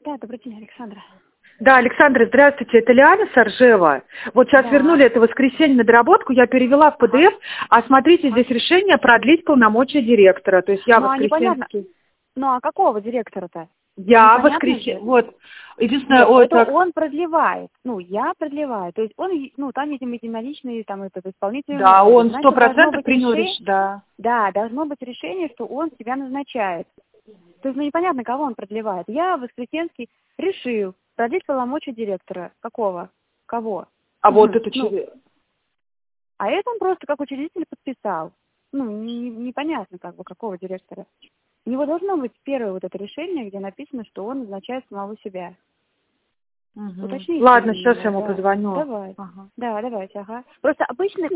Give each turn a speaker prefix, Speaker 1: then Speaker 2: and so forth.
Speaker 1: Да, добрый день, Александра.
Speaker 2: Да, Александра, здравствуйте, это Лиана Саржева. Вот сейчас
Speaker 1: Да.
Speaker 2: вернули это воскресенье на доработку, я перевела в PDF, а смотрите, здесь решение продлить полномочия директора. То есть я
Speaker 1: непонятно. Ну, а какого директора-то?
Speaker 2: Я воскресенье, вот. Единственное,
Speaker 1: Нет, это он продлевает. Ну, я продлеваю. То есть он, ну, там единоличный, там, этот исполнительный.
Speaker 2: Да, он 100%
Speaker 1: принял
Speaker 2: принял
Speaker 1: решение.
Speaker 2: решение, да.
Speaker 1: Да, должно быть решение, что он себя назначает. То есть, ну, непонятно, кого он продлевает. Я, Воскресенский, решил продлить полномочия директора. Какого? Кого?
Speaker 2: А вот это через...
Speaker 1: А это он просто как учредитель подписал. Ну, непонятно, как бы, какого директора. У него должно быть первое вот это решение, где написано, что он назначает самого себя.
Speaker 2: Угу.
Speaker 1: Уточните.
Speaker 2: Ладно, сейчас я ему позвоню.
Speaker 1: Давай.
Speaker 2: Ага.
Speaker 1: Да, давайте, ага. Просто обычно